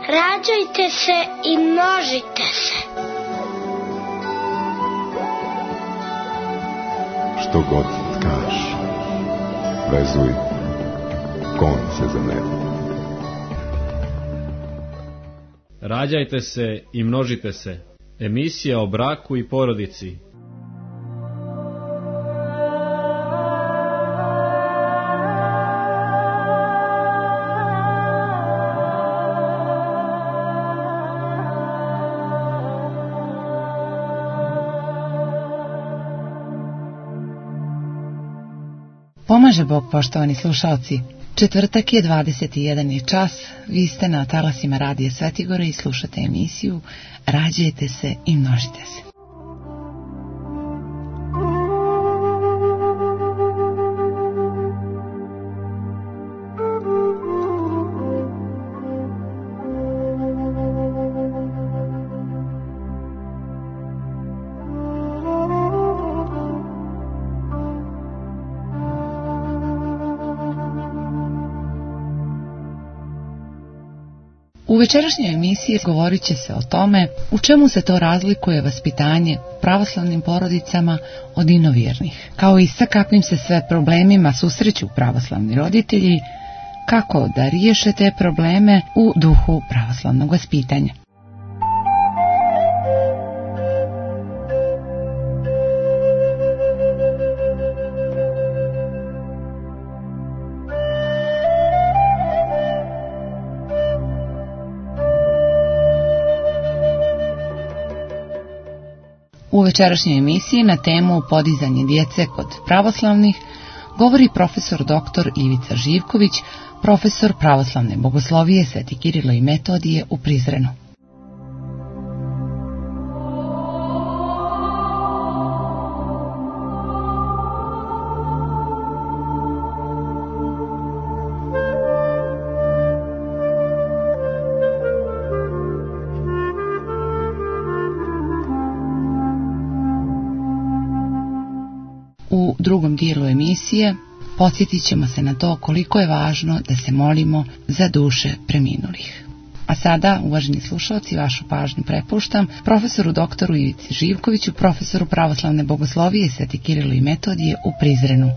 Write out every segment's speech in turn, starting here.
Rađajte se i množite se. Što god tkaš, vezuj konce za nebo. Rađajte se i množite se. Emisija o braku i porodici. Pomaže Bog, poštovani slušalci. Četvrtak je 21 čas, vi ste na talasima Radija Svetigora i slušate emisiju Rađajte se i množite se. U večerašnjoj emisiji govorit će se o tome u čemu se to razlikuje vaspitanje u pravoslavnim porodicama od inovjernih, kao i sa kakvim se sve problemima susreću pravoslavni roditelji, kako da riješe te probleme u duhu pravoslavnog vaspitanja. U večerašnjoj emisiji na temu podizanje djece kod pravoslavnih govori profesor dr. Ivica Živković, profesor pravoslavne bogoslovije Sveti Kirilo i Metodije u Prizrenu. U drugom dijelu emisije podsjetit ćemo se na to koliko je važno da se molimo za duše preminulih. A sada, uvaženi slušalci, vašu pažnju prepuštam profesoru doktoru Ivici Živkoviću, profesoru pravoslavne bogoslovije Sveti Kirilo i Metodije u Prizrenu.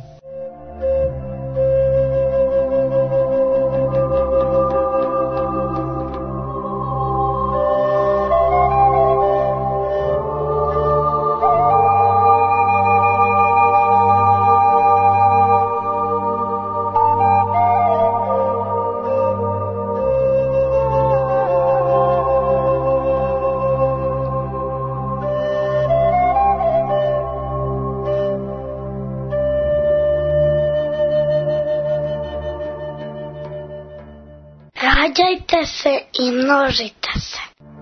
Rađajte se i množite se.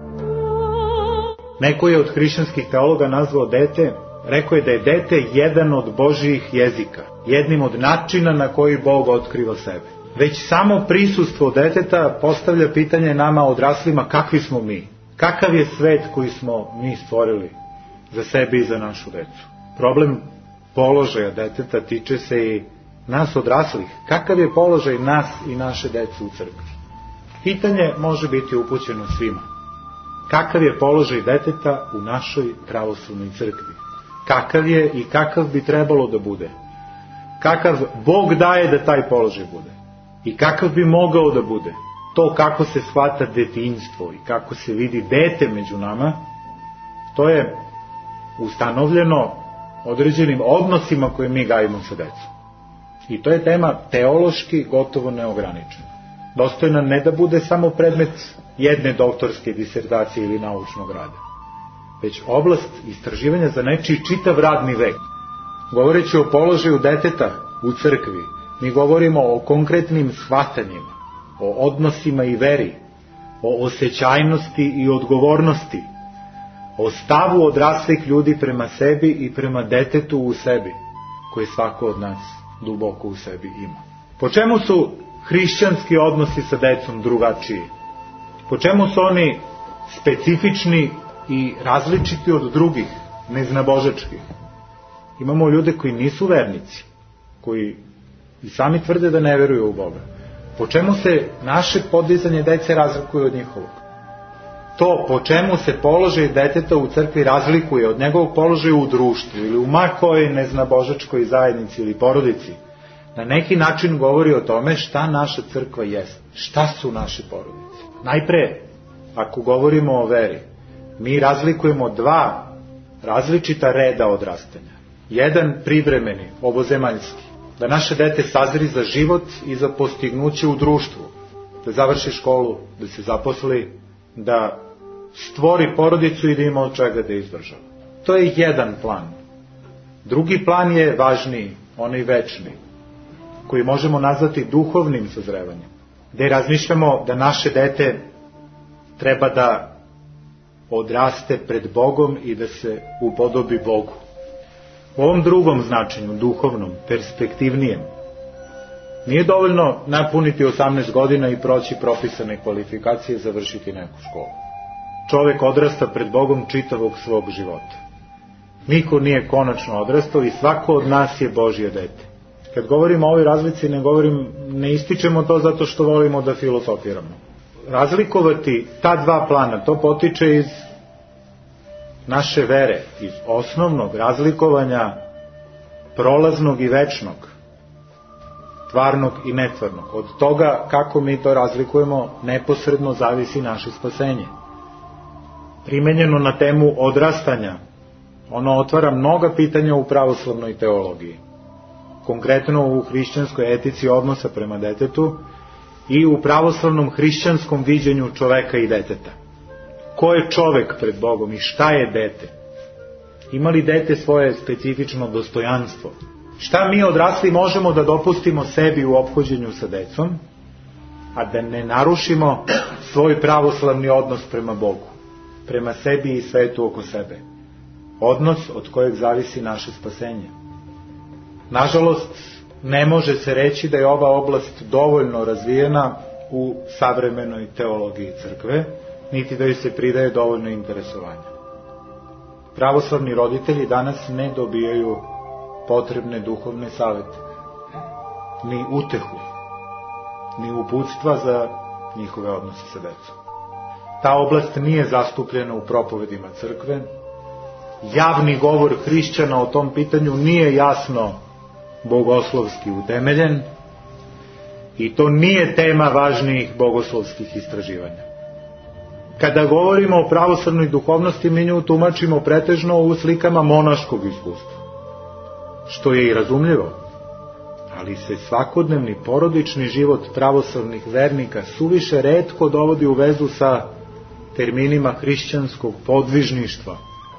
Neko je od hrišćanskih teologa nazvao dete, rekao je da je dete jedan od Božjih jezika, jednim od načina na koji Bog otkriva sebe. Već samo prisustvo deteta postavlja pitanje nama odraslima kakvi smo mi, kakav je svet koji smo mi stvorili za sebe i za našu decu. Problem položaja deteta tiče se i nas odraslih, kakav je položaj nas i naše dece u crkvi. Pitanje može biti upućeno svima. Kakav je položaj deteta u našoj pravoslavnoj crkvi? Kakav je i kakav bi trebalo da bude? Kakav Bog daje da taj položaj bude? I kakav bi mogao da bude? To kako se shvata detinjstvo i kako se vidi dete među nama, to je ustanovljeno određenim odnosima koje mi gajimo sa decom. I to je tema teološki gotovo neograničena. Dostojna ne da bude samo predmet jedne doktorske disertacije ili naučnog rada, već oblast istraživanja za nečiji čitav radni vek. Govoreći o položaju deteta u crkvi, mi govorimo o konkretnim shvatanjima, o odnosima i veri, o osjećajnosti i odgovornosti, o stavu odraslih ljudi prema sebi i prema detetu u sebi, koje svako od nas duboko u sebi ima. Po čemu su hrišćanski odnosi sa decom drugačiji? Po čemu su oni specifični i različiti od drugih, neznabožačkih? Imamo ljude koji nisu vernici, koji i sami tvrde da ne veruju u Boga. Po čemu se naše podizanje dece razlikuje od njihovog? to po čemu se položaj deteta u crkvi razlikuje od njegovog položaja u društvu ili u ma kojoj neznabožačkoj zajednici ili porodici, na neki način govori o tome šta naša crkva jeste, šta su naše porodice. Najpre, ako govorimo o veri, mi razlikujemo dva različita reda odrastanja. Jedan privremeni, ovozemaljski, da naše dete sazri za život i za postignuće u društvu, da završi školu, da se zaposli, da stvori porodicu i da ima od čega da izdržava. To je jedan plan. Drugi plan je važniji, onaj večni, koji možemo nazvati duhovnim sazrevanjem, gde razmišljamo da naše dete treba da odraste pred Bogom i da se upodobi Bogu. U ovom drugom značenju, duhovnom, perspektivnijem, nije dovoljno napuniti 18 godina i proći propisane kvalifikacije i završiti neku školu. Čovek odrasta pred Bogom čitavog svog života. Niko nije konačno odrastao i svako od nas je Božje dete. Kad govorimo o ovoj razlici, ne ističemo to zato što volimo da filosofiramo. Razlikovati ta dva plana, to potiče iz naše vere, iz osnovnog razlikovanja prolaznog i večnog, tvarnog i netvarnog. Od toga kako mi to razlikujemo neposredno zavisi naše spasenje. Primenjeno na temu odrastanja, ono otvara mnoga pitanja u pravoslavnoj teologiji, konkretno u hrišćanskoj etici odnosa prema detetu i u pravoslavnom hrišćanskom viđenju čoveka i deteta. Ko je čovek pred Bogom i šta je dete? Ima li dete svoje specifično dostojanstvo? Šta mi odrasli možemo da dopustimo sebi u ophođenju sa decom, a da ne narušimo svoj pravoslavni odnos prema Bogu, prema sebi i svetu oko sebe? Odnos od kojeg zavisi naše spasenje. Nažalost, ne može se reći da je ova oblast dovoljno razvijena u savremenoj teologiji crkve, niti da joj se pridaje dovoljno interesovanja. Pravoslavni roditelji danas ne dobijaju potrebne duhovne savete, ni utehu, ni uputstva za njihove odnose sa decom. Ta oblast nije zastupljena u propovedima crkve. Javni govor hrišćana o tom pitanju nije jasno bogoslovski utemeljen i to nije tema važnijih bogoslovskih istraživanja. Kada govorimo o pravoslavnoj duhovnosti, mi nju tumačimo pretežno u slikama monaškog iskustva, što je i razumljivo, ali se svakodnevni porodični život pravoslavnih vernika suviše retko dovodi u vezu sa terminima hrišćanskog podvižništva.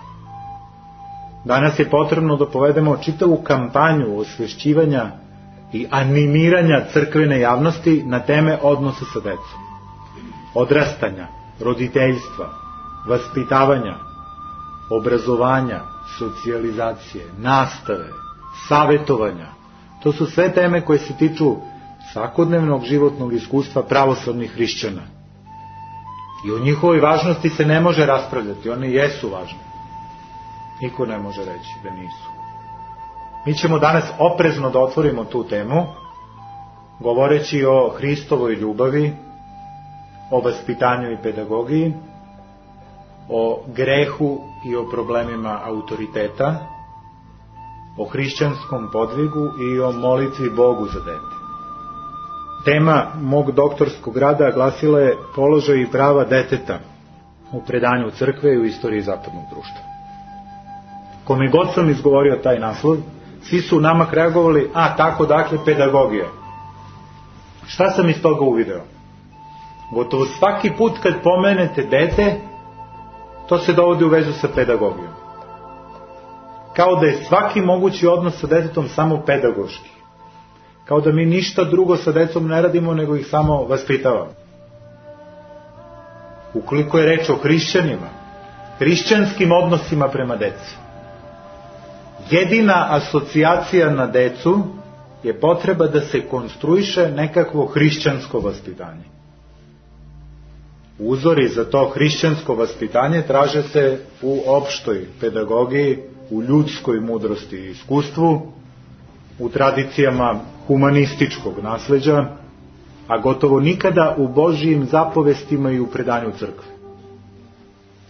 Danas je potrebno da povedemo čitavu kampanju osvešćivanja i animiranja crkvene javnosti na teme odnosa sa decom, odrastanja, roditeljstva, vaspitavanja, obrazovanja, socijalizacije, nastave, savetovanja. To su sve teme koje se tiču svakodnevnog životnog iskustva pravoslavnih hrišćana. I o njihovoj važnosti se ne može raspravljati, one jesu važne. Niko ne može reći da nisu. Mi ćemo danas oprezno da otvorimo tu temu, govoreći o Hristovoj ljubavi, o vaspitanju i pedagogiji, o grehu i o problemima autoriteta, o hrišćanskom podvigu i o molitvi Bogu za dete. Tema mog doktorskog rada glasila je položaj i prava deteta u predanju crkve i u istoriji zapadnog društva. Kome god sam izgovorio taj naslov, svi su namak reagovali, tako dakle pedagogija. Šta sam iz toga uvideo? Gotovo svaki put kad pomenete dete, to se dovodi u vezu sa pedagogijom. Kao da je svaki mogući odnos sa detetom samo pedagoški. Kao da mi ništa drugo sa decom ne radimo, nego ih samo vaspitavamo. Ukoliko je reč o hrišćanima, hrišćanskim odnosima prema deci, jedina asocijacija na decu je potreba da se konstruiše nekakvo hrišćansko vaspitanje. Uzori za to hrišćansko vaspitanje traže se u opštoj pedagogiji, u ljudskoj mudrosti i iskustvu, u tradicijama humanističkog nasleđa, a gotovo nikada u Božijim zapovestima i u predanju crkve.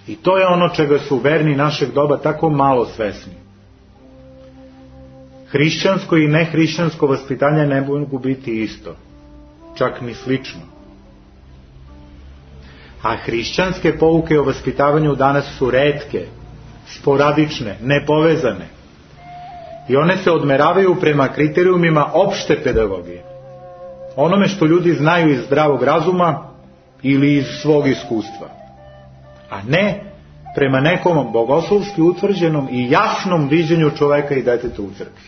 I to je ono čega su verni našeg doba tako malo svesni. Hrišćansko i nehrišćansko vaspitanje ne mogu biti isto, čak ni slično. A hrišćanske pouke o vaspitavanju danas su retke, sporadične, nepovezane. I one se odmeravaju prema kriterijumima opšte pedagogije. Onome što ljudi znaju iz zdravog razuma ili iz svog iskustva. A ne prema nekom bogoslovski utvrđenom i jasnom viđenju čoveka i deteta u crkvi.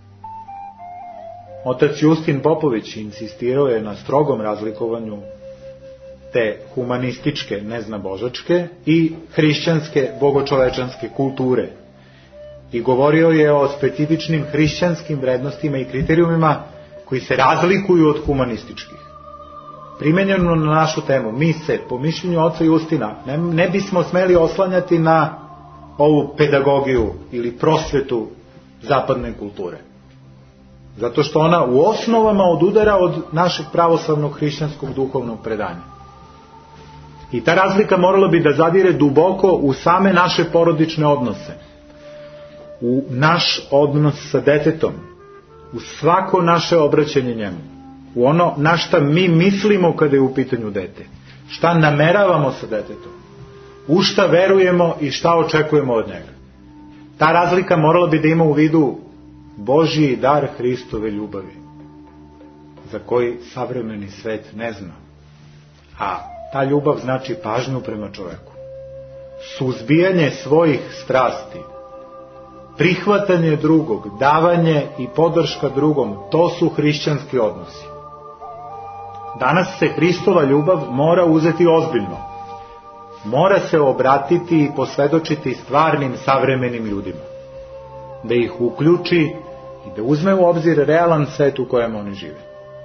Otac Justin Popović insistirao je na strogom razlikovanju te humanističke, neznabožačke i hrišćanske, bogočovečanske kulture. I govorio je o specifičnim hrišćanskim vrednostima i kriterijumima koji se razlikuju od humanističkih. Primenjeno na našu temu, mi se, po mišljenju oca Justina, ne bismo smeli oslanjati na ovu pedagogiju ili prosvetu zapadne kulture. Zato što ona u osnovama odudara od našeg pravoslavnog hrišćanskog duhovnog predanja. I ta razlika morala bi da zadire duboko u same naše porodične odnose, u naš odnos sa detetom, u svako naše obraćanje njemu, u ono na šta mi mislimo kada je u pitanju dete, šta nameravamo sa detetom, u šta verujemo i šta očekujemo od njega. Ta razlika morala bi da ima u vidu Božji dar Hristove ljubavi, za koji savremeni svet ne zna. A ta ljubav znači pažnju prema čoveku, suzbijanje svojih strasti, prihvatanje drugog, davanje i podrška drugom, to su hrišćanski odnosi. Danas se Hristova ljubav mora uzeti ozbiljno. Mora se obratiti i posvedočiti stvarnim savremenim ljudima. Da ih uključi i da uzme u obzir realan svet u kojem oni žive.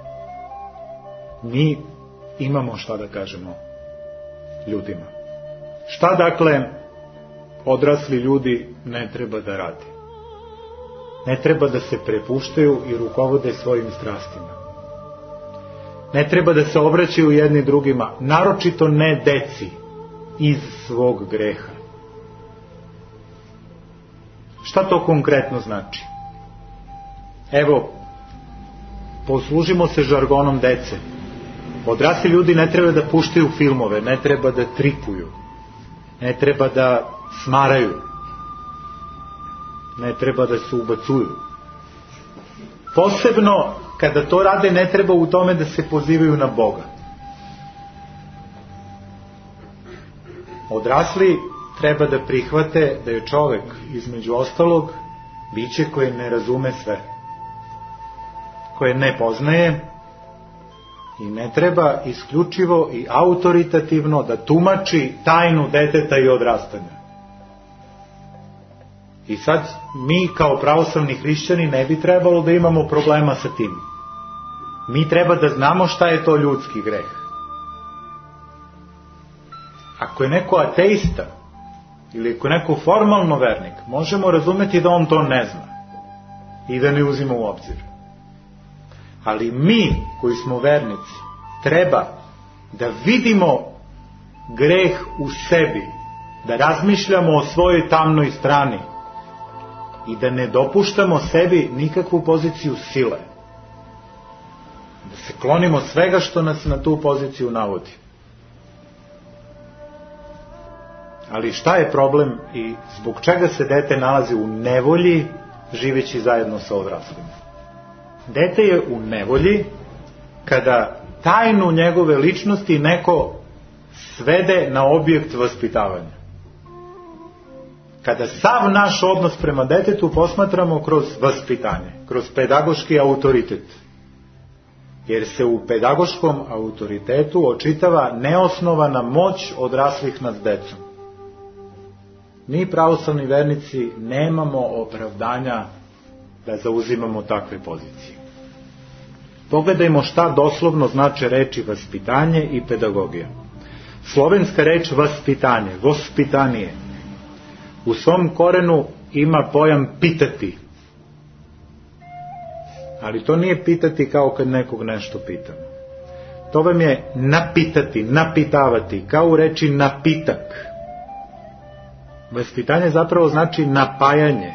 Mi imamo šta da kažemo ljudima. Šta dakle odrasli ljudi ne treba da radi? Ne treba da se prepuštaju i rukovode svojim strastima. Ne treba da se obraćaju jedni drugima, naročito ne deci, iz svog greha. Šta to konkretno znači? Evo, poslužimo se žargonom dece. Odrasli ljudi ne treba da puštaju filmove, ne treba da tripuju, ne treba da smaraju, ne treba da se ubacuju. Posebno kada to rade, ne treba u tome da se pozivaju na Boga. Odrasli treba da prihvate da je čovek, između ostalog, biće koje ne razume sve, koje ne poznaje i ne treba isključivo i autoritativno da tumači tajnu deteta i odrastanja. I sad mi kao pravoslavni hrišćani ne bi trebalo da imamo problema sa tim. Mi treba da znamo šta je to ljudski greh. Ako je neko ateista ili ako je neko formalno vernik, možemo razumeti da on to ne zna i da ne uzima u obzir. Ali mi koji smo vernici treba da vidimo greh u sebi, da razmišljamo o svojoj tamnoj strani i da ne dopuštamo sebi nikakvu poziciju sile. Da se klonimo svega što nas na tu poziciju navodi. Ali šta je problem i zbog čega se dete nalazi u nevolji živeći zajedno sa odraslima? Dete je u nevolji kada tajnu njegove ličnosti neko svede na objekt vaspitavanja. Kada sav naš odnos prema detetu posmatramo kroz vaspitanje, kroz pedagoški autoritet. Jer se u pedagoškom autoritetu očitava neosnovana moć odraslih nad decom. Mi pravoslavni vernici nemamo opravdanja da zauzimamo takve pozicije. Pogledajmo šta doslovno znače reči vaspitanje i pedagogija. Slovenska reč vaspitanje, vospitanije, u svom korenu ima pojam pitati. Ali to nije pitati kao kad nekog nešto pitamo. To vam je napitati, napitavati, kao u reči napitak. Vaspitanje zapravo znači napajanje.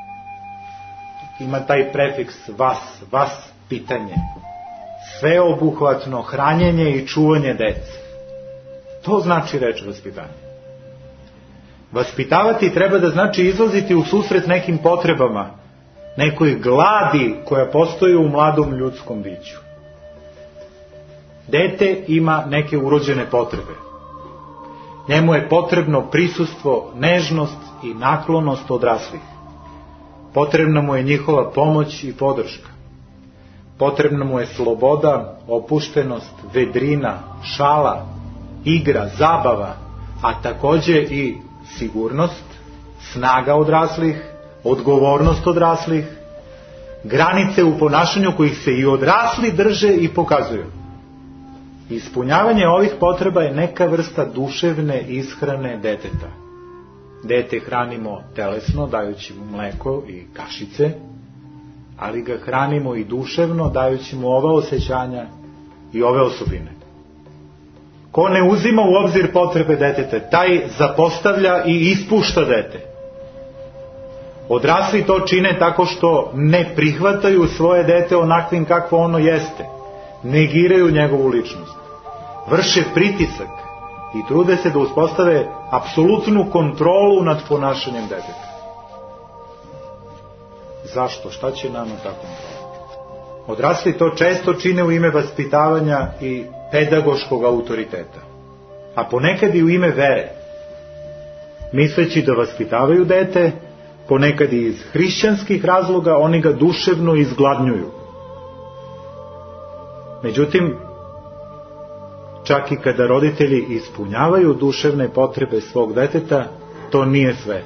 Ima taj prefiks vas pitanje. Sveobuhvatno hranjenje i čuvanje dece. To znači reč vaspitanje. Vaspitavati treba da znači izlaziti u susret nekim potrebama, nekoj gladi koja postoji u mladom ljudskom biću. Dete ima neke urođene potrebe. Njemu je potrebno prisustvo, nežnost i naklonost odraslih. Potrebna mu je njihova pomoć i podrška. Potrebna mu je sloboda, opuštenost, vedrina, šala, igra, zabava, a takođe i sigurnost, snaga odraslih, odgovornost odraslih, granice u ponašanju kojih se i odrasli drže i pokazuju. Ispunjavanje ovih potreba je neka vrsta duševne ishrane deteta. Dete hranimo telesno, dajući mu mleko i kašice, ali ga hranimo i duševno, dajući mu ova osjećanja i ove osobine. Ko ne uzima u obzir potrebe deteta, taj zapostavlja i ispušta dete. Odrasli to čine tako što ne prihvataju svoje dete onakvim kakvo ono jeste, negiraju njegovu ličnost, vrše pritisak i trude se da uspostave apsolutnu kontrolu nad ponašanjem deteta. Zašto? Šta će nama ta kontrola? Odrasli to često čine u ime vaspitavanja i pedagoškog autoriteta, a ponekad i u ime vere, misleći da vaspitavaju dete, ponekad i iz hrišćanskih razloga oni ga duševno izgladnjuju. Međutim, čak i kada roditelji ispunjavaju duševne potrebe svog deteta, to nije sve.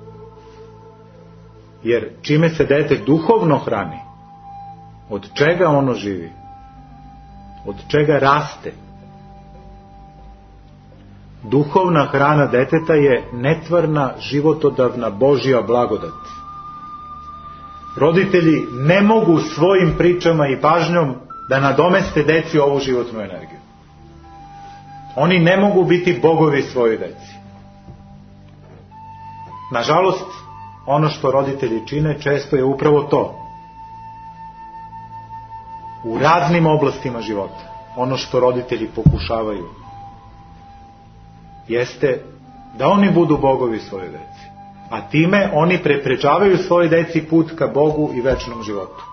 Jer čime se dete duhovno hrani, od čega ono živi, od čega raste. Duhovna hrana deteta je netvarna, životodavna Božja blagodat. Roditelji ne mogu svojim pričama i pažnjom da nadomeste deci ovu životnu energiju. Oni ne mogu biti bogovi svojoj deci. Nažalost, ono što roditelji čine često je upravo to. U raznim oblastima života, ono što roditelji pokušavaju, jeste da oni budu bogovi svojoj deci, a time oni preprečavaju svojoj deci put ka Bogu i večnom životu.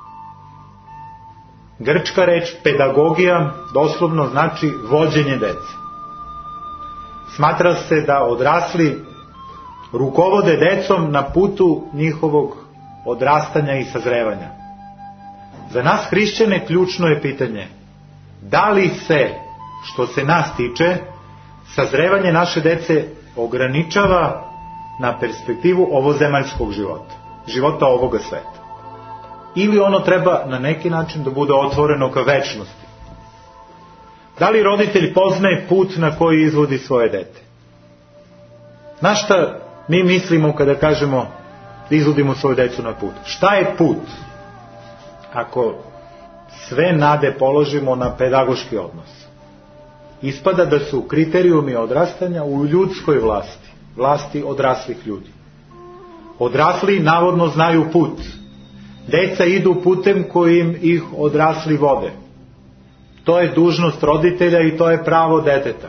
Grčka reč pedagogija doslovno znači vođenje dece. Smatra se da odrasli rukovode decom na putu njihovog odrastanja i sazrevanja. Za nas hrišćane ključno je pitanje: da li se, što se nas tiče, sazrevanje naše dece ograničava na perspektivu ovozemaljskog života, života ovoga sveta, ili ono treba na neki način da bude otvoreno ka večnosti? Da li roditelj poznaje put na koji izvodi svoje dete? Na šta mi mislimo kada kažemo da izvodimo svoju decu na put? Šta je put? Ako sve nade položimo na pedagoški odnos, ispada da su kriterijumi odrastanja u ljudskoj vlasti, vlasti odraslih ljudi. Odrasli navodno znaju put. Deca idu putem kojim ih odrasli vode. To je dužnost roditelja i to je pravo deteta.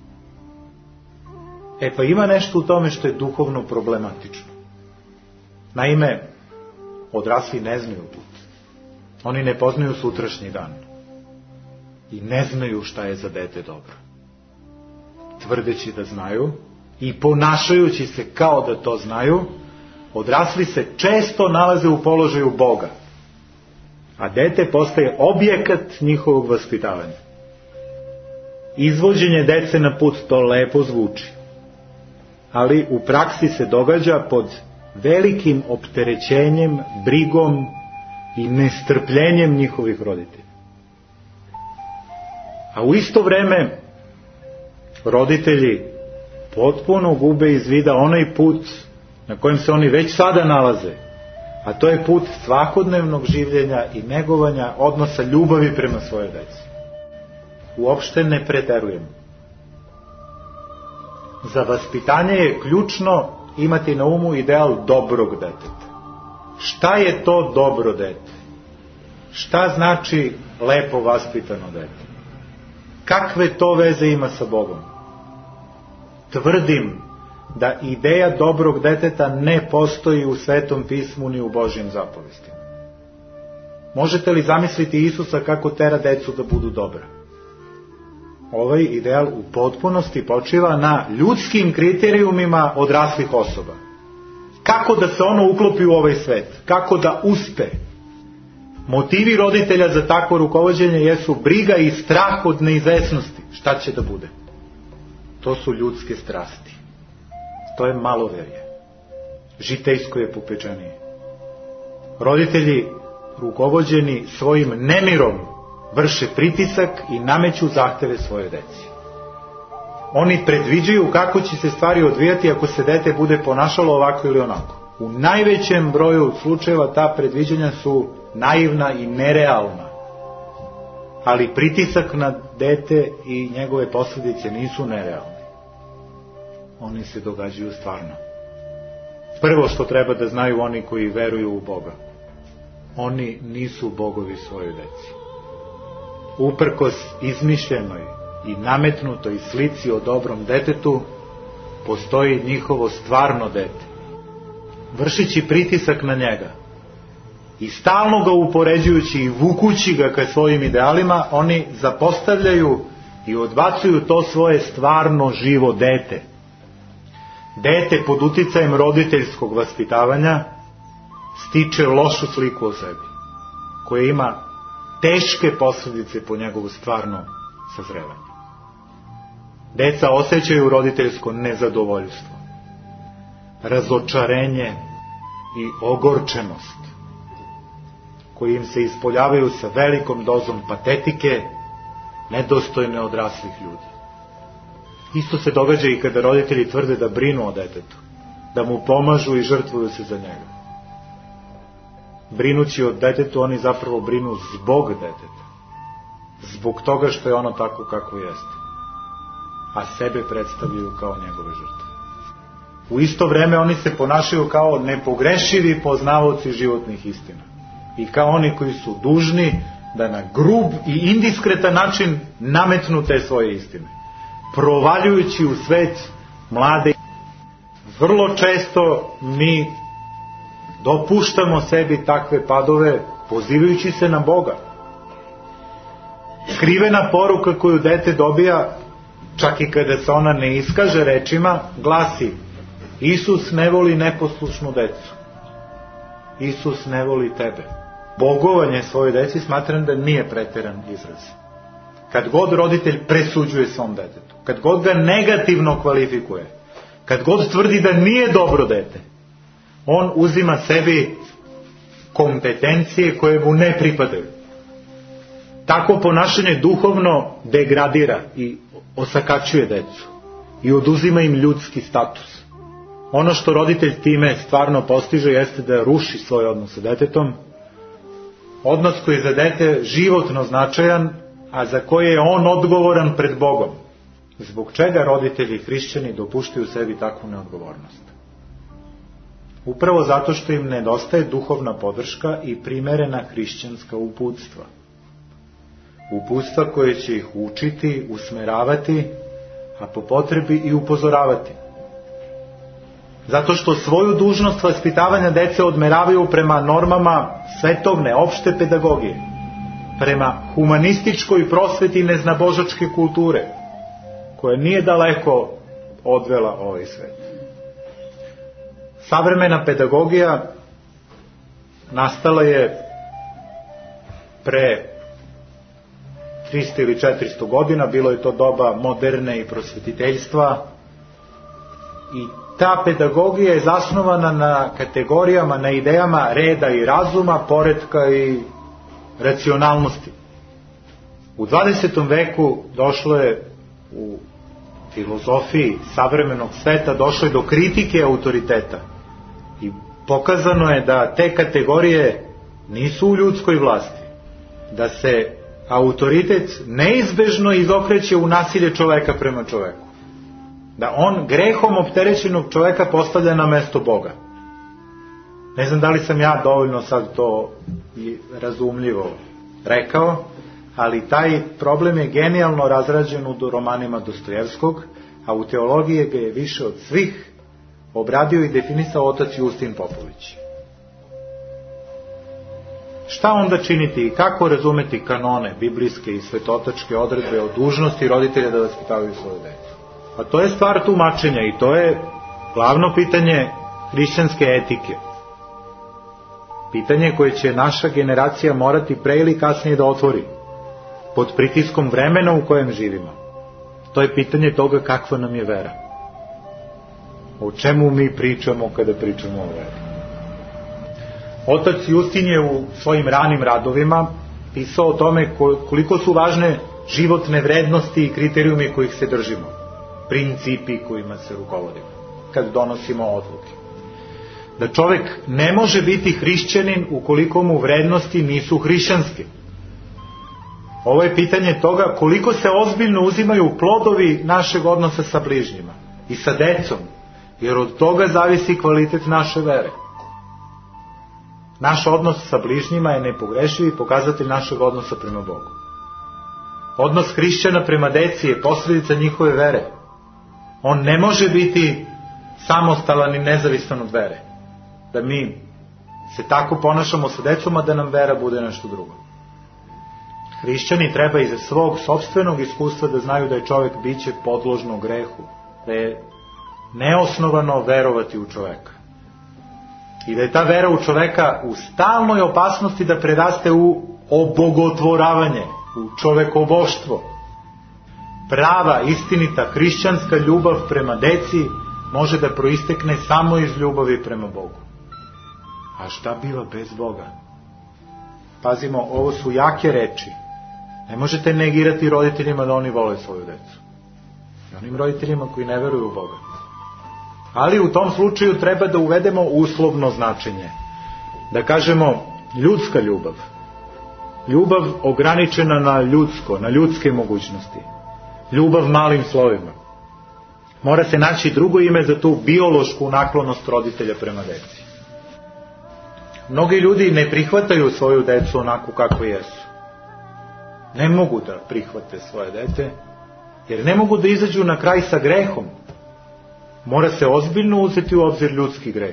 Pa ima nešto u tome što je duhovno problematično. Naime, odrasli ne znaju put. Oni ne poznaju sutrašnji dan. I ne znaju šta je za dete dobro. Tvrdeći da znaju i ponašajući se kao da to znaju, odrasli se često nalaze u položaju Boga, a dete postaje objekat njihovog vaspitavanja. Izvođenje dece na put to lepo zvuči, ali u praksi se događa pod velikim opterećenjem, brigom i nestrpljenjem njihovih roditelja. A u isto vreme roditelji potpuno gube iz vida onaj put na kojem se oni već sada nalaze, a to je put svakodnevnog življenja i negovanja odnosa ljubavi prema svojoj deci. Uopšte ne preterujemo. Za vaspitanje je ključno imati na umu ideal dobrog deteta. Šta je to dobro dete? Šta znači lepo vaspitano dete? Kakve to veze ima sa Bogom? Tvrdim da ideja dobrog deteta ne postoji u Svetom pismu ni u Božjim zapovestima. Možete li zamisliti Isusa kako tera decu da budu dobra? Ovaj ideal u potpunosti počiva na ljudskim kriterijumima odraslih osoba. Kako da se ono uklopi u ovaj svet? Kako da uspe? Motivi roditelja za takvo rukovođenje jesu briga i strah od neizvesnosti. Šta će da bude? To su ljudske strasti. To je maloverje. Žitejsko je popečenije. Roditelji, rukovođeni svojim nemirom, vrše pritisak i nameću zahteve svoje deci. Oni predviđaju kako će se stvari odvijati ako se dete bude ponašalo ovako ili onako. U najvećem broju slučajeva ta predviđanja su naivna i nerealna. Ali pritisak na dete i njegove posljedice nisu nerealni. Oni se događaju stvarno. Prvo što treba da znaju oni koji veruju u Boga: oni nisu bogovi svojoj deci. Uprkos izmišljenoj i nametnutoj slici o dobrom detetu, postoji njihovo stvarno dete. Vršići pritisak na njega i stalno ga upoređujući i vukući ga ka svojim idealima, oni zapostavljaju i odbacuju to svoje stvarno živo dete. Dete pod uticajem roditeljskog vaspitavanja stiče lošu sliku o sebi, koja ima teške posljedice po njegovo stvarno sazrevanje. Deca osjećaju roditeljsko nezadovoljstvo, razočarenje i ogorčenost, koji im se ispoljavaju sa velikom dozom patetike, nedostojne odraslih ljudi. Isto se događa i kada roditelji tvrde da brinu o detetu, da mu pomažu i žrtvuju se za njega. Brinući o detetu, oni zapravo brinu zbog deteta, zbog toga što je ono tako kako jeste, a sebe predstavljaju kao njegove žrtve. U isto vreme oni se ponašaju kao nepogrešivi poznavaoci životnih istina i kao oni koji su dužni da na grub i indiskretan način nametnu te svoje istine, provaljujući u svet mlade. Vrlo često mi dopuštamo sebi takve padove pozivajući se na Boga. Skrivena poruka koju dete dobija, čak i kada se ona ne iskaže rečima, glasi: Isus ne voli neposlušnu decu. Isus ne voli tebe. Bogovanje svoje deci smatram da nije preteran izraz. Kad god roditelj presuđuje svom detetu, kad god ga negativno kvalifikuje, kad god tvrdi da nije dobro dete, on uzima sebi kompetencije koje mu ne pripadaju. Tako ponašanje duhovno degradira i osakačuje decu i oduzima im ljudski status. Ono što roditelj time stvarno postiže jeste da ruši svoj odnos sa detetom, odnos koji je za dete životno značajan, a za koje je on odgovoran pred Bogom. Zbog čega roditelji i hrišćani dopuštaju sebi takvu neodgovornost? Upravo zato što im nedostaje duhovna podrška i primerena hrišćanska uputstva. Uputstva koje će ih učiti, usmeravati, a po potrebi i upozoravati. Zato što svoju dužnost vaspitavanja dece odmeravaju prema normama svetovne, opšte pedagogije, prema humanističkoj prosveti neznabožačke kulture, koja nije daleko odvela ovaj svet. Savremena pedagogija nastala je pre 300 ili 400 godina, bilo je to doba moderne i prosvetiteljstva, i ta pedagogija je zasnovana na kategorijama, na idejama reda i razuma, poretka i racionalnosti. U 20. veku došlo je u filozofiji savremenog sveta, došlo je do kritike autoriteta i pokazano je da te kategorije nisu u ljudskoj vlasti, da se autoritet neizbežno izokreće u nasilje čoveka prema čoveku. Da on grehom opterećenog čoveka postavlja na mesto Boga. Ne znam da li sam ja dovoljno sad to razumljivo rekao, ali taj problem je genijalno razrađen u romanima Dostojevskog, a u teologiji ga je više od svih obradio i definisao otac Justin Popović. Šta onda činiti i kako razumeti kanone, biblijske i svetotačke odredbe o dužnosti roditelja da vaspitavaju svoju decu? Pa to je stvar tumačenja i to je glavno pitanje hrišćanske etike. Pitanje koje će naša generacija morati pre ili kasnije da otvori, pod pritiskom vremena u kojem živimo. To je pitanje toga kakva nam je vera. O čemu mi pričamo kada pričamo o veri. Otac Justin je u svojim ranim radovima pisao o tome koliko su važne životne vrednosti i kriterijumi kojih se držimo, principi kojima se rukovodimo kad donosimo odluke. Da čovek ne može biti hrišćanin ukoliko mu vrednosti nisu hrišćanske. Ovo je pitanje toga koliko se ozbiljno uzimaju plodovi našeg odnosa sa bližnjima i sa decom, jer od toga zavisi kvalitet naše vere. Naš odnos sa bližnjima je nepogrešiv pokazatelj našeg odnosa prema Bogu. Odnos hrišćana prema deci je posljedica njihove vere. On ne može biti samostalan i nezavisan od vere. Da mi se tako ponašamo sa decom, a da nam vera bude nešto drugo. Hrišćani treba iz svog sopstvenog iskustva da znaju da je čovjek biće podložno grehu, da je neosnovano verovati u čoveka. I da je ta vera u čoveka u stalnoj opasnosti da preraste u obogotvoravanje, u čovekoboštvo. Prava, istinita, hrišćanska ljubav prema deci može da proistekne samo iz ljubavi prema Bogu. A šta biva bez Boga? Pazimo, ovo su jake reči. Ne možete negirati roditeljima da oni vole svoju decu. I onim roditeljima koji ne veruju u Boga. Ali u tom slučaju treba da uvedemo uslovno značenje. Da kažemo ljudska ljubav. Ljubav ograničena na ljudsko, na ljudske mogućnosti. Ljubav malim slovima. Mora se naći drugo ime za tu biološku naklonost roditelja prema deci. Mnogi ljudi ne prihvataju svoju decu onako kako jesu. Ne mogu da prihvate svoje dete, jer ne mogu da izađu na kraj sa grehom. Mora se ozbiljno uzeti u obzir ljudski greh.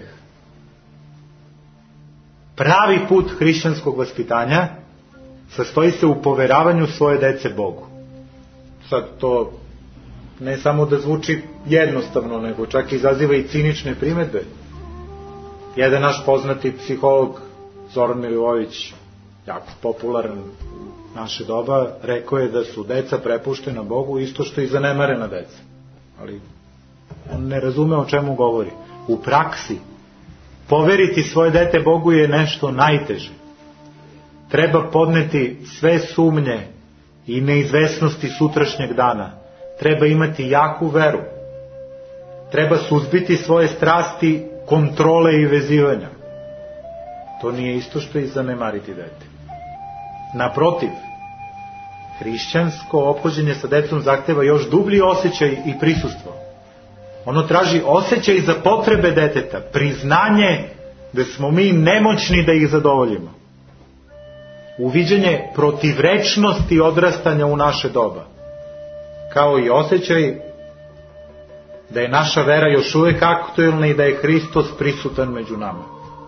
Pravi put hrišćanskog vaspitanja sastoji se u poveravanju svoje dece Bogu. Sad to ne samo da zvuči jednostavno, nego čak izaziva i cinične primedbe. Jedan naš poznati psiholog, Zoran Milivojević, jako popularan u naše doba, rekao je da su deca prepuštena Bogu isto što i zanemarena deca. Ali on ne razume o čemu govori. U praksi, poveriti svoje dete Bogu je nešto najteže. Treba podneti sve sumnje i neizvesnosti sutrašnjeg dana. Treba imati jaku veru. Treba suzbiti svoje strasti, kontrole i vezivanja. To nije isto što i zanemariti dete. Naprotiv, hrišćansko ophođenje sa decom zahteva još dublji osjećaj i prisustvo. Ono traži osjećaj za potrebe deteta, priznanje da smo mi nemoćni da ih zadovoljimo. Uviđanje protivrečnosti odrastanja u naše doba, kao i osjećaj da je naša vera još uvek aktuelna i da je Hristos prisutan među nama.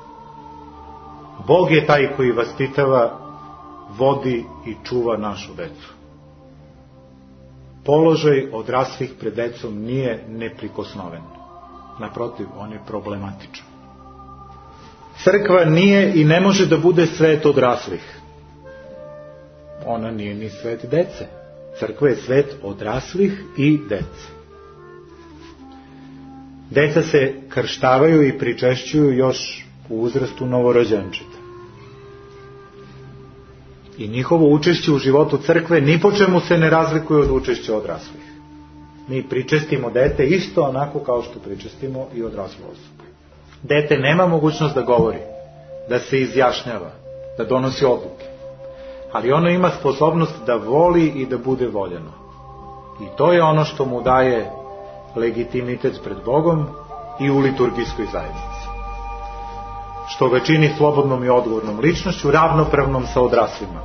Bog je taj koji vaspitava, vodi i čuva našu decu. Položaj odraslih pred decom nije neprikosnoven. Naprotiv, on je problematičan. Crkva nije i ne može da bude svet odraslih. Ona nije ni svet dece. Crkva je svet odraslih i dece. Deca se krštavaju i pričešćuju još u uzrastu novorođenčeta. I njihovo učešće u životu crkve ni po čemu se ne razlikuje od učešća odraslih. Mi pričestimo dete isto onako kao što pričestimo i odraslu osobu. Dete nema mogućnost da govori, da se izjašnjava, da donosi odluke. Ali ono ima sposobnost da voli i da bude voljeno. I to je ono što mu daje legitimitet pred Bogom i u liturgijskoj zajednici. Što ga čini slobodnom i odgovornom ličnošću, ravnopravnom sa odraslima.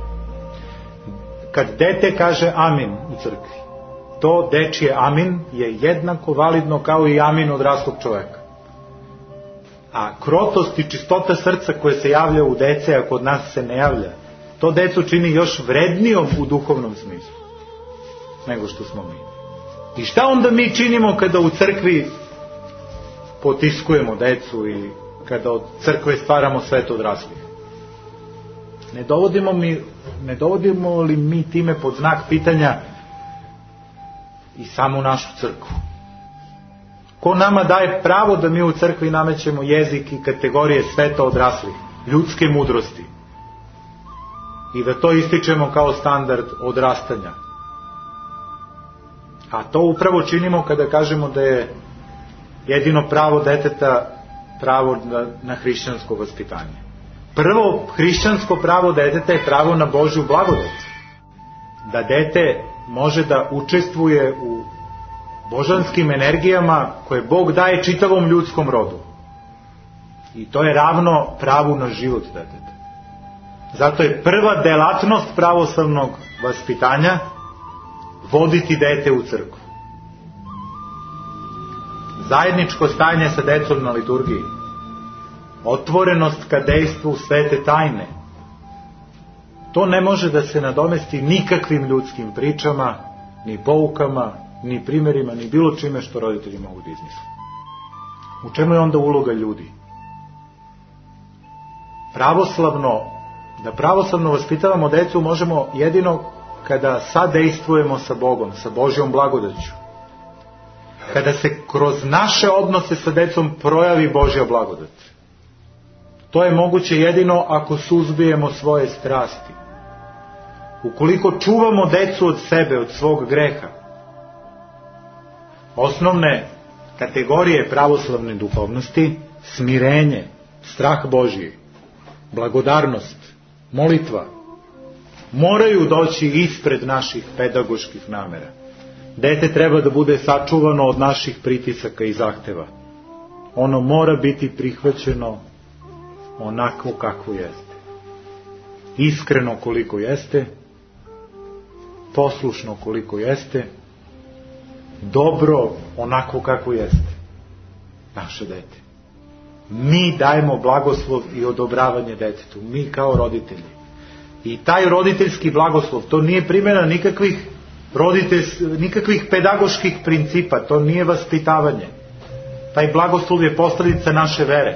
Kad dete kaže amin u crkvi, to dečije amin je jednako validno kao i amin odraslog čoveka. A krotost i čistota srca koje se javlja u dece, a kod nas se ne javlja, to decu čini još vrednijom u duhovnom smislu nego što smo mi. I šta onda mi činimo kada u crkvi potiskujemo decu i kada od crkve stvaramo svet odraslih? Ne dovodimo li mi time pod znak pitanja i samu našu crkvu? Ko nama daje pravo da mi u crkvi namećemo jezik i kategorije sveta odraslih, ljudske mudrosti, i da to ističemo kao standard odrastanja? A to upravo činimo kada kažemo da je jedino pravo deteta pravo na hrišćansko vaspitanje. Prvo hrišćansko pravo deteta je pravo na Božju blagodat. Da dete može da učestvuje u božanskim energijama koje Bog daje čitavom ljudskom rodu. I to je ravno pravu na život deteta. Zato je prva delatnost pravoslavnog vaspitanja voditi dete u crkvu. Zajedničko stajanje sa decom na liturgiji, otvorenost ka dejstvu svete tajne, to ne može da se nadomesti nikakvim ljudskim pričama, ni poukama, ni primjerima, ni bilo čime što roditelji mogu da izmisle. U čemu je onda uloga ljudi? Da pravoslavno vaspitavamo decu možemo jedino kada sadejstvujemo sa Bogom, sa Božjom blagodaću. Kada se kroz naše odnose sa decom projavi Božja blagodat. To je moguće jedino ako suzbijemo svoje strasti. Ukoliko čuvamo decu od sebe, od svog greha. Osnovne kategorije pravoslavne duhovnosti, smirenje, strah Božji, blagodarnost, molitva, moraju doći ispred naših pedagoških namera. Dete treba da bude sačuvano od naših pritisaka i zahteva. Ono mora biti prihvaćeno onako kako jeste. Iskreno koliko jeste, poslušno koliko jeste, dobro onako kako jeste. Naše dete. Mi dajemo blagoslov i odobravanje detetu. Mi kao roditelji. I taj roditeljski blagoslov, to nije primjena nikakvih pedagoških principa, to nije vaspitavanje. Taj blagoslov je posledica naše vere.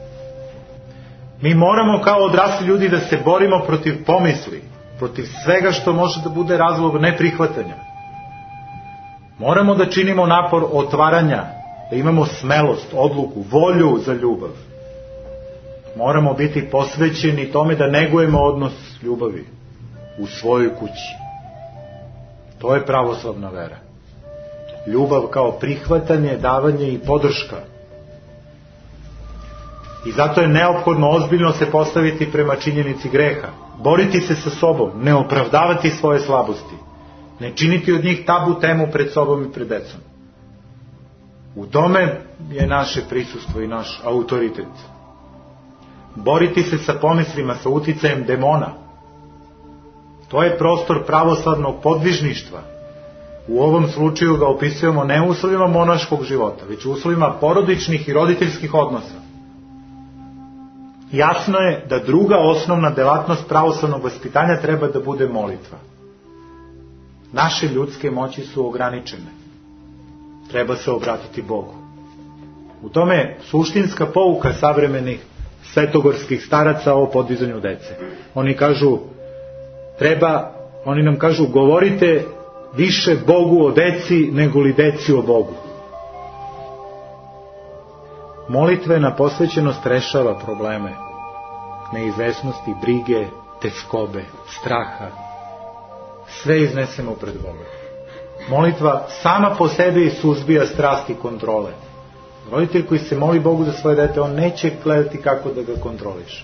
Mi moramo kao odrasli ljudi da se borimo protiv pomisli, protiv svega što može da bude razlog neprihvatanja. Moramo da činimo napor otvaranja, da imamo smelost, odluku, volju za ljubav. Moramo biti posvećeni tome da negujemo odnos ljubavi u svojoj kući. To je pravoslavna vera. Ljubav kao prihvatanje, davanje i podrška. I zato je neophodno ozbiljno se postaviti prema činjenici greha. Boriti se sa sobom, ne opravdavati svoje slabosti. Ne činiti od njih tabu temu pred sobom i pred decom. U tome je naše prisustvo i naš autoritet. Boriti se sa pomislima, sa uticajem demona. To je prostor pravoslavnog podvižništva. U ovom slučaju ga opisujemo ne u uslovima monaškog života, već u uslovima porodičnih i roditeljskih odnosa. Jasno je da druga osnovna delatnost pravoslavnog vaspitanja treba da bude molitva. Naše ljudske moći su ograničene. Treba se obratiti Bogu. U tome je suštinska pouka savremenih svetogorskih staraca o podizanju dece. Oni nam kažu, govorite više Bogu o deci nego li deci o Bogu. Molitvena posvećenost rešava probleme neizvesnosti, brige, teskobe, straha. Sve iznesemo pred Boga. Molitva sama po sebi suzbija strasti kontrole. Roditelj koji se moli Bogu za svoje dete, on neće gledati kako da ga kontroliše.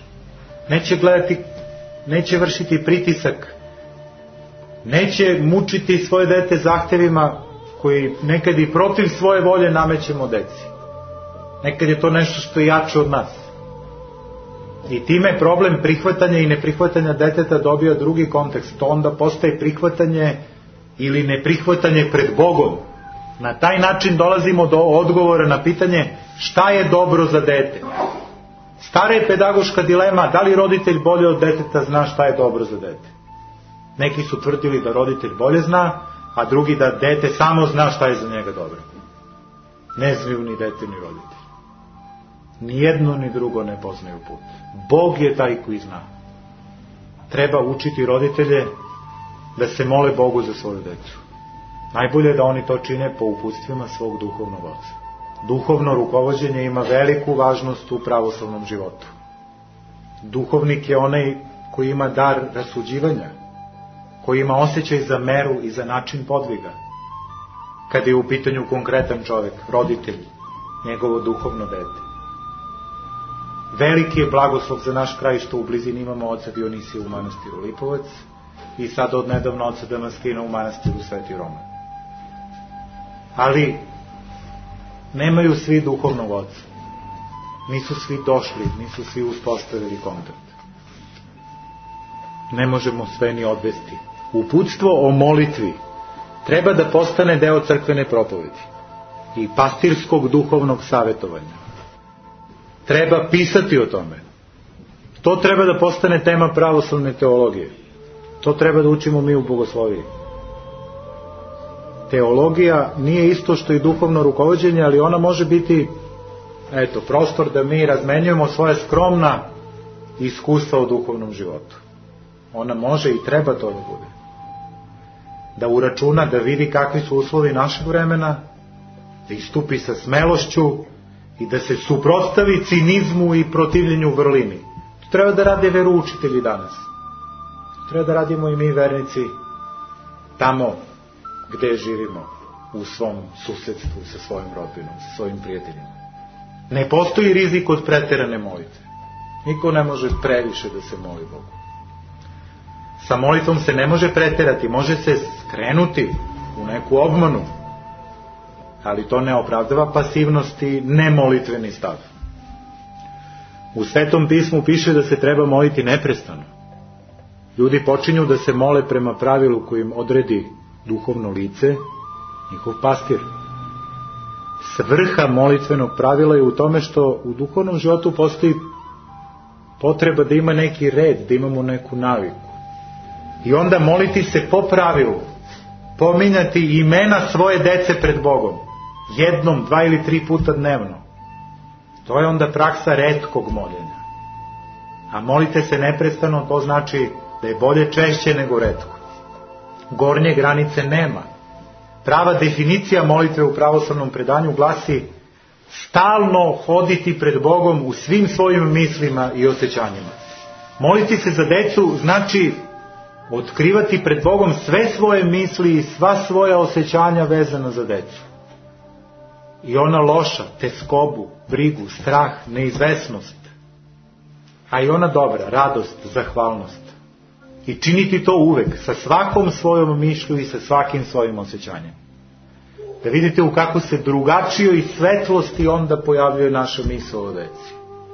Neće vršiti pritisak. Neće mučiti svoje dete zahtevima koji nekad i protiv svoje volje namećemo deci. Nekad je to nešto što je jače od nas. I time problem prihvatanja i neprihvatanja deteta dobija drugi kontekst. To onda postaje prihvatanje ili neprihvatanje pred Bogom. Na taj način dolazimo do odgovora na pitanje šta je dobro za dete. Stara je pedagoška dilema, da li roditelj bolje od deteta zna šta je dobro za dete. Neki su tvrdili da roditelj bolje zna, a drugi da dete samo zna šta je za njega dobro. Ne znaju ni dete ni roditelj. Ni jedno ni drugo ne poznaju put. Bog je taj koji zna. Treba učiti roditelje da se mole Bogu za svoju decu. Najbolje je da oni to čine po uputstvima svog duhovnog oca. Duhovno rukovođenje ima veliku važnost u pravoslavnom životu. Duhovnik je onaj koji ima dar rasuđivanja, koji ima osjećaj za meru i za način podviga. Kad je u pitanju konkretan čovjek, roditelj, njegovo duhovno dete. Veliki je blagoslov za naš kraj što u blizini imamo oca Dionisija u manastiru Lipovac i sad odnedavno oca Damaskina u manastiru Sveti Roman. Ali nemaju svi duhovnog oca. Nisu svi došli, nisu svi uspostavili kontakt. Ne možemo sve ni odvesti. Uputstvo o molitvi treba da postane deo crkvene propovedi i pastirskog duhovnog savjetovanja. Treba pisati o tome. To treba da postane tema pravoslavne teologije. To treba da učimo mi u bogosloviji. Teologija nije isto što i duhovno rukovođenje, ali ona može biti prostor da mi razmenjujemo svoje skromna iskustva u duhovnom životu. Ona može i treba to da bude. Da uračuna, da vidi kakvi su uslovi našeg vremena, da istupi sa smelošću i da se suprotstavi cinizmu i protivljenju vrlini. To treba da rade veroučitelji danas. To treba da radimo i mi vernici tamo gde živimo, u svom susedstvu, sa svojim rodbinom, sa svojim prijateljima. Ne postoji rizik od preterane molitve. Niko ne može previše da se moli Bogu. Sa molitvom se ne može preterati, može se skrenuti u neku obmanu, ali to ne opravdava pasivnost i nemolitveni stav. U Svetom pismu piše da se treba moliti neprestano. Ljudi počinju da se mole prema pravilu kojim odredi duhovno lice, njihov pastir. Svrha molitvenog pravila je u tome što u duhovnom životu postoji potreba da ima neki red, da imamo neku naviku. I onda moliti se po pravilu, pominjati imena svoje dece pred Bogom, 1, 2 ili 3 puta dnevno. To je onda praksa retkog moljenja. A molite se neprestano, to znači da je bolje češće nego retko. Gornje granice nema. Prava definicija molitve u pravoslavnom predanju glasi stalno hoditi pred Bogom u svim svojim mislima i osjećanjima. Moliti se za decu znači otkrivati pred Bogom sve svoje misli i sva svoja osjećanja vezana za decu. I ona loša, teskobu, brigu, strah, neizvesnost. A i ona dobra, radost, zahvalnost. I činiti to uvek, sa svakom svojom mišlju i sa svakim svojim osjećanjem. Da vidite u kako se drugačijoj svetlosti onda pojavljuje naša misao o deci.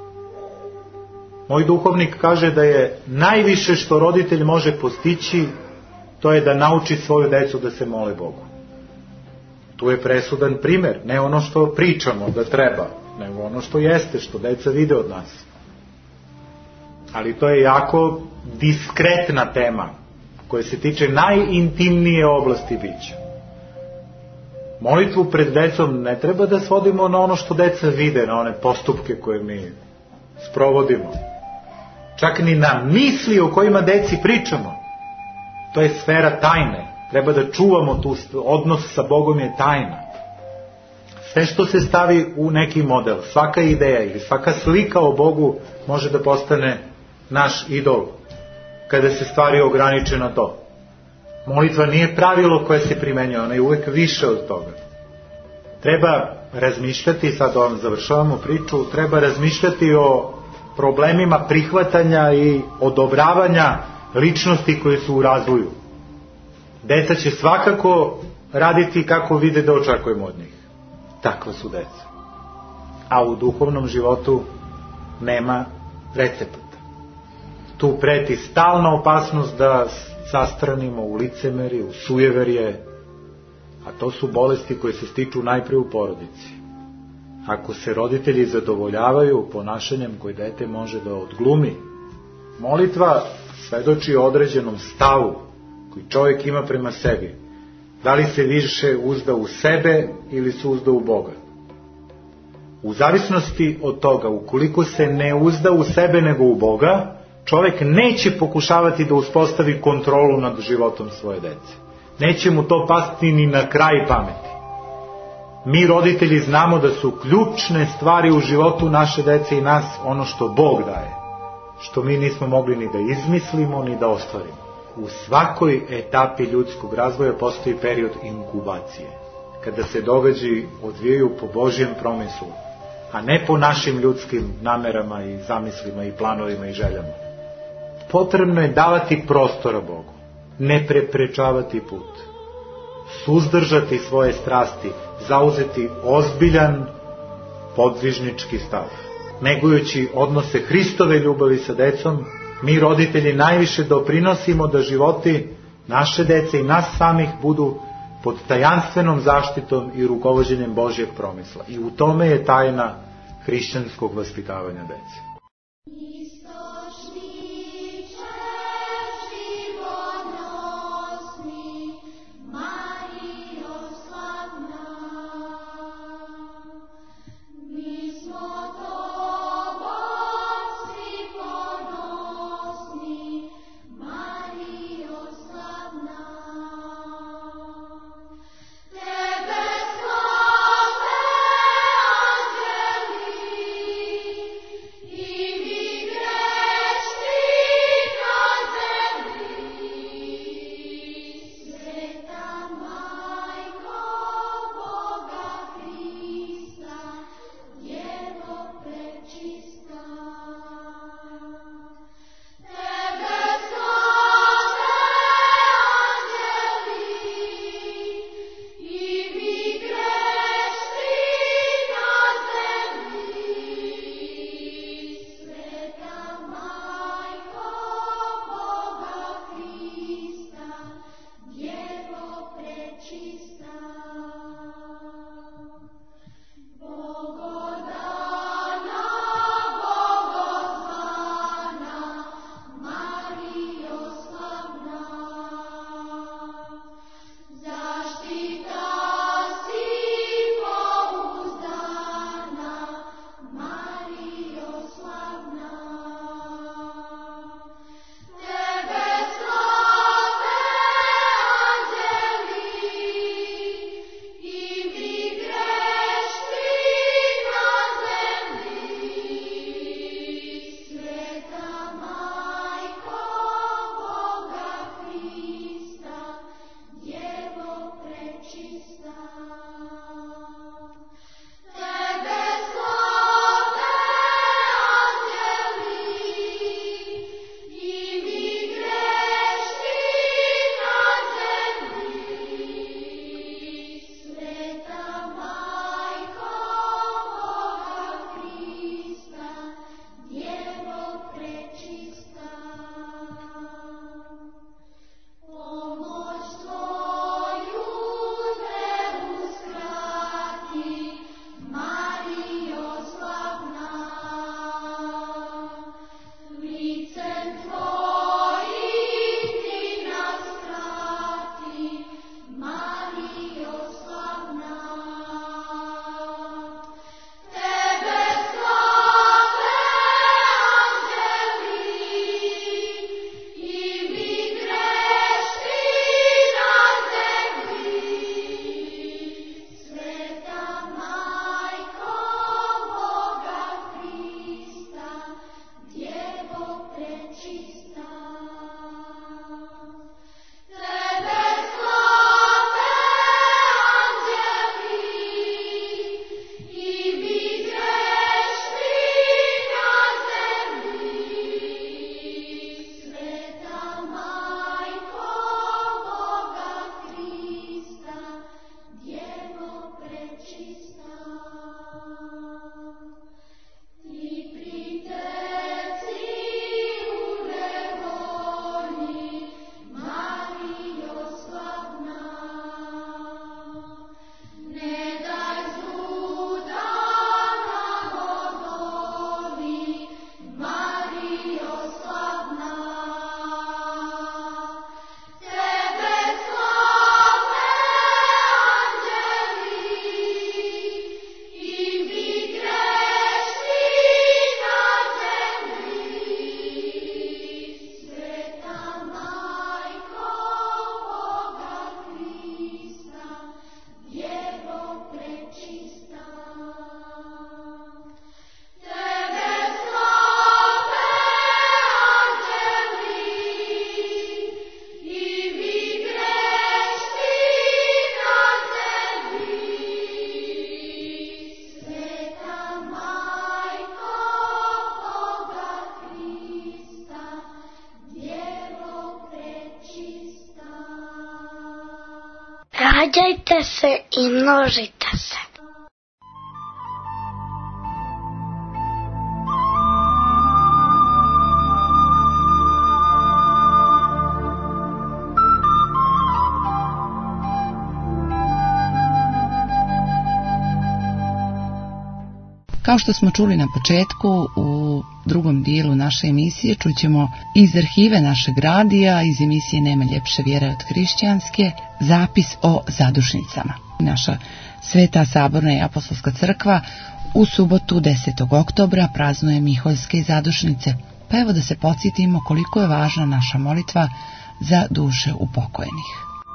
Moj duhovnik kaže da je najviše što roditelj može postići, to je da nauči svoju decu da se mole Bogu. Tu je presudan primer, ne ono što pričamo da treba, nego ono što jeste, što deca vide od nas. Ali to je jako diskretna tema, koja se tiče najintimnije oblasti bića. Molitvu pred decom ne treba da svodimo na ono što deca vide, na one postupke koje mi sprovodimo. Čak ni na misli o kojima deci pričamo. To je sfera tajne. Treba da čuvamo tu odnos sa Bogom je tajna. Sve što se stavi u neki model, svaka ideja ili svaka slika o Bogu može da postane naš idol kada se stvari ograniče na to. Molitva nije pravilo koje se primenjuje, ona je uvek više od toga. Treba razmišljati, sad vam završavamo priču, treba razmišljati o problemima prihvatanja i odobravanja ličnosti koje su u razvoju. Deca će svakako raditi kako vide da očekujemo od njih. Takva su deca. A u duhovnom životu nema recepata. Tu preti stalna opasnost da sastranimo u licemerje, u sujeverje, a to su bolesti koje se stiču najpre u porodici. Ako se roditelji zadovoljavaju ponašanjem koje dete može da odglumi, molitva svedoči o određenom stavu koji čovjek ima prema sebi. Da li se više uzda u sebe ili se uzda u Boga? U zavisnosti od toga, ukoliko se ne uzda u sebe nego u Boga, čovjek neće pokušavati da uspostavi kontrolu nad životom svoje dece. Neće mu to pasti ni na kraj pameti. Mi roditelji znamo da su ključne stvari u životu naše dece i nas ono što Bog daje, što mi nismo mogli ni da izmislimo ni da ostvarimo. U svakoj etapi ljudskog razvoja postoji period inkubacije, kada se događaji odvijaju po Božjem promislu, a ne po našim ljudskim namerama i zamislima i planovima i željama. Potrebno je davati prostora Bogu, ne preprečavati put, suzdržati svoje strasti, zauzeti ozbiljan podvižnički stav. Negujući odnose Hristove ljubavi sa decom, mi roditelji najviše doprinosimo da životi naše dece i nas samih budu pod tajanstvenom zaštitom i rukovođenjem Božjeg promisla. I u tome je tajna hrišćanskog vaspitavanja dece. I Rađajte se i množite se. Kao što smo čuli na početku, u drugom dijelu naše emisije čućemo iz arhive našeg radija, iz emisije Nema ljepše vjere od hrišćanske, zapis o zadušnicama. Naša Sveta Saborna i Apostolska crkva u subotu 10. oktobra praznuje Miholjske zadušnice. Pa evo da se podsjetimo koliko je važna naša molitva za duše upokojenih.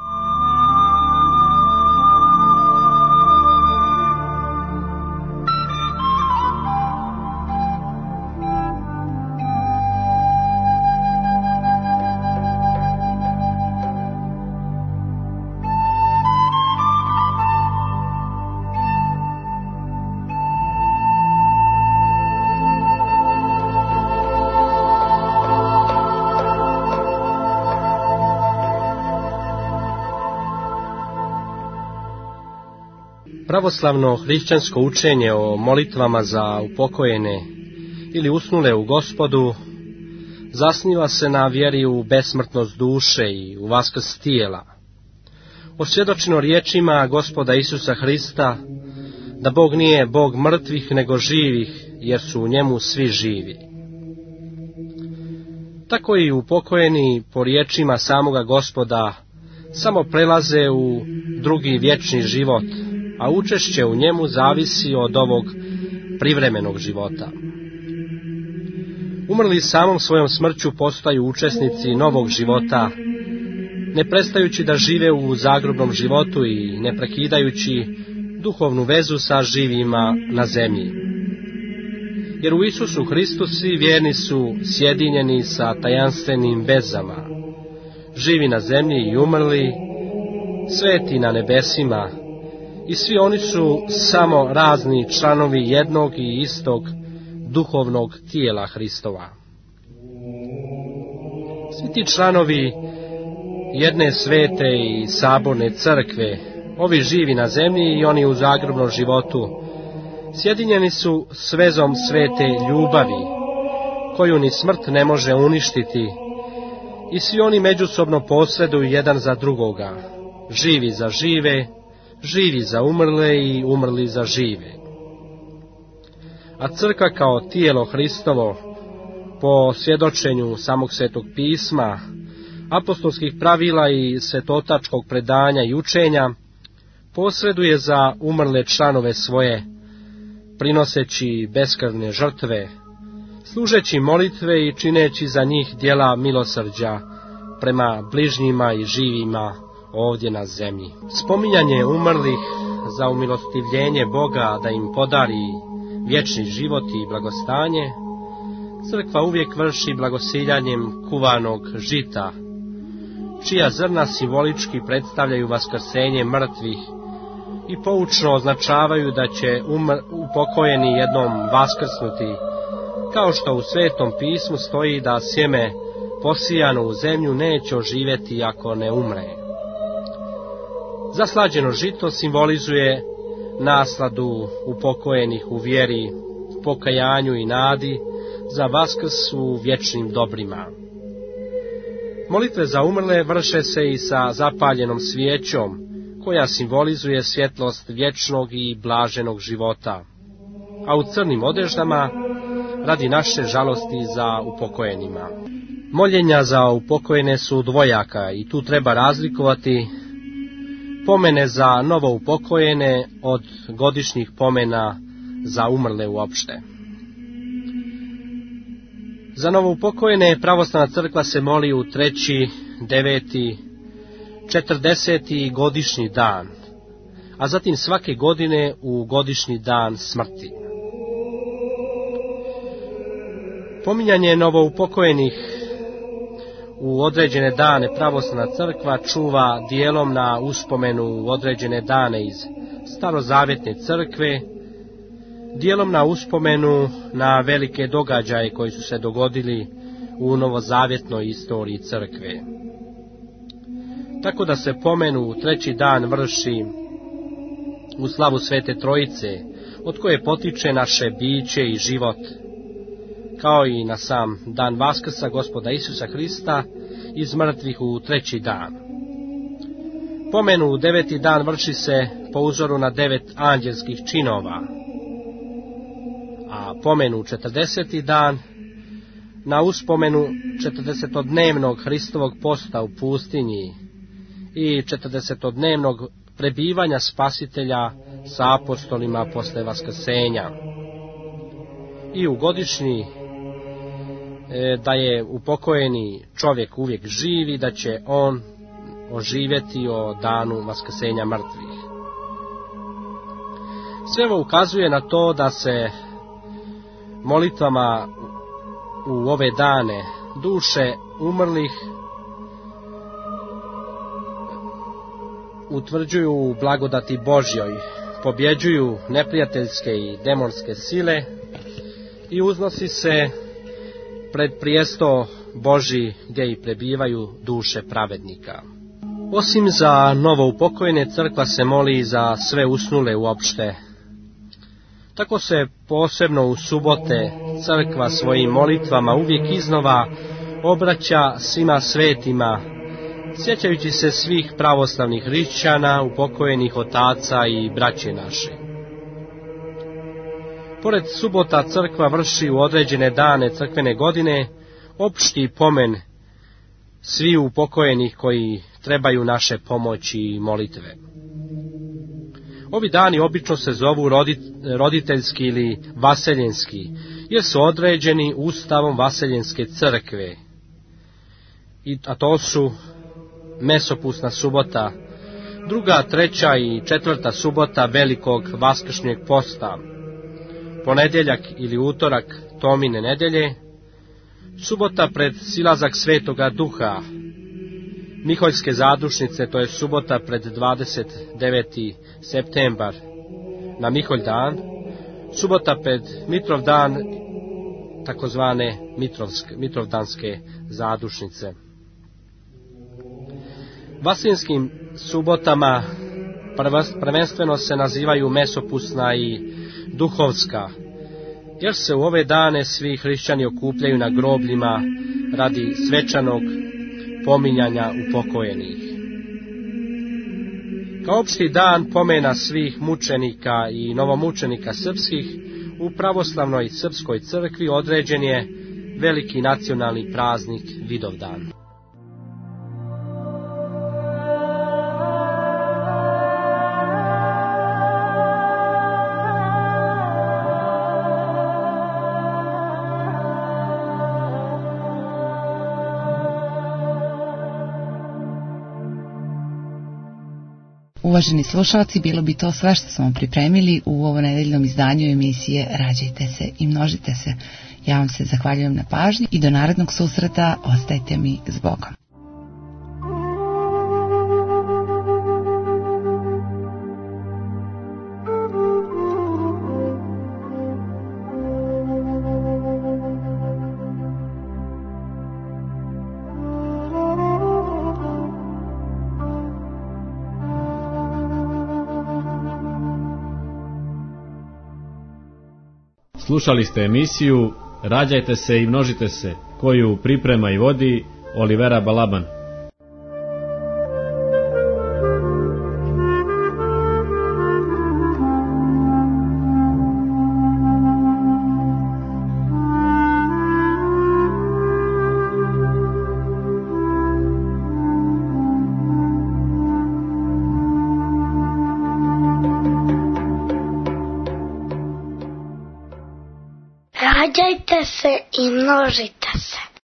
Pravoslavno hrišćansko učenje o molitvama za upokojene ili usnule u Gospodu zasniva se na vjeri u besmrtnost duše i u vaskrs tijela. Osvjedočeno riječima Gospoda Isusa Hrista da Bog nije Bog mrtvih nego živih, jer su u njemu svi živi. Tako i upokojeni po riječima samoga Gospoda samo prelaze u drugi vječni život, a učešće u njemu zavisi od ovog privremenog života. Umrli samom svojom smrću postaju učesnici novog života, ne prestajući da žive u zagrobnom životu i ne prekidajući duhovnu vezu sa živima na zemlji. Jer u Isusu Hristu svi vjerni su sjedinjeni sa tajanstvenim vezama, živi na zemlji i umrli, sveti na nebesima, i svi oni su samo razni članovi jednog i istog duhovnog tijela Hristova. Svi ti članovi jedne svete i saborne crkve, ovi živi na zemlji i oni u zagrobnom životu, sjedinjeni su s vezom svete ljubavi, koju ni smrt ne može uništiti, i svi oni međusobno posreduju jedan za drugoga, živi za žive, živi za umrle i umrli za žive. A crkva kao tijelo Hristovo, po svjedočenju samog Svetog pisma, apostolskih pravila i svetotačkog predanja i učenja, posreduje za umrle članove svoje, prinoseći beskrvne žrtve, služeći molitve i čineći za njih djela milosrđa prema bližnjima i živima ovdje na zemlji. Spominjanje umrlih za umilostivljenje Boga da im podari vječni život i blagostanje, crkva uvijek vrši blagosiljanjem kuvanog žita, čija zrna simbolički predstavljaju vaskrsenje mrtvih i poučno označavaju da će upokojeni jednom vaskrsnuti, kao što u Svetom pismu stoji da sjeme posijano u zemlju neće oživjeti ako ne umre. Zaslađeno žito simbolizuje nasladu upokojenih u vjeri, pokajanju i nadi za vaskrs u vječnim dobrima. Molitve za umrle vrše se i sa zapaljenom svijećom, koja simbolizuje svjetlost vječnog i blaženog života, a u crnim odeždama radi naše žalosti za upokojenima. Moljenja za upokojene su dvojaka i tu treba razlikovati pomene za novo upokojene od godišnjih pomena za umrle uopšte. Za novo upokojene pravoslavna crkva se moli u 3., 9., 40. godišnji dan, a zatim svake godine u godišnji dan smrti. Pominjanje novoupokojenih u određene dane pravoslavna crkva čuva dijelom na uspomenu u određene dane iz starozavjetne crkve, dijelom na uspomenu na velike događaje koji su se dogodili u novozavjetnoj istoriji crkve. tako da se pomenu treći dan vrši u slavu Svete Trojice, od koje potiče naše biće i život, kao i na sam dan Vaskrsa Gospoda Isusa Hrista iz mrtvih u treći dan. Pomenu deveti dan vrši se po uzoru na 9 anđelskih činova, a pomenu 40. dan na uspomenu 40-dnevnog Hristovog posta u pustinji i 40-dnevnog prebivanja Spasitelja sa apostolima posle vaskrsenja. I u godišnji da je upokojeni čovjek uvijek živ i da će on oživjeti o danu vaskrsenja mrtvih. Sve ovo ukazuje na to da se molitvama u ove dane duše umrlih utvrđuju u blagodati Božjoj, pobjeđuju neprijateljske i demonske sile i uznosi se pred prijesto Božji gdje i prebivaju duše pravednika. Osim za novo upokojene, crkva se moli za sve usnule uopšte. Tako se posebno u subote crkva svojim molitvama uvijek iznova obraća svima svetima, sjećajući se svih pravoslavnih hrišćana, upokojenih otaca i braće naše. Pored subota crkva vrši u određene dane crkvene godine opšti pomen svih upokojenih koji trebaju naše pomoći i molitve. Ovi dani obično se zovu roditeljski ili vaseljenski, jer su određeni ustavom vaseljenske crkve, a to su mesopusna subota, druga, treća i četvrta subota velikog vaskršnjeg posta, ponedjeljak ili utorak Tomine nedelje, subota pred silazak Svetoga Duha, Miholjske zadušnice, to je subota pred 29. septembar na Miholj dan, subota pred Mitrov dan, takozvane Mitrovdanske zadušnice. Vaseljenskim subotama prvenstveno se nazivaju mesopusna i duhovska, jer se u ove dane svi hrišćani okupljaju na grobljima radi svečanog pominjanja upokojenih. Kao opšti dan pomena svih mučenika i novomučenika srpskih u pravoslavnoj srpskoj crkvi određen je veliki nacionalni praznik Vidovdan. Uvaženi slušalci, bilo bi to sve što smo pripremili u ovo nedeljnom izdanju emisije Rađajte se i množite se. Ja vam se zahvaljujem na pažnji i do narednog susreta ostajte mi s Bogom. Slušali ste emisiju Rađajte se i množite se, koju priprema i vodi Olivera Balaban. Rađajte se i množite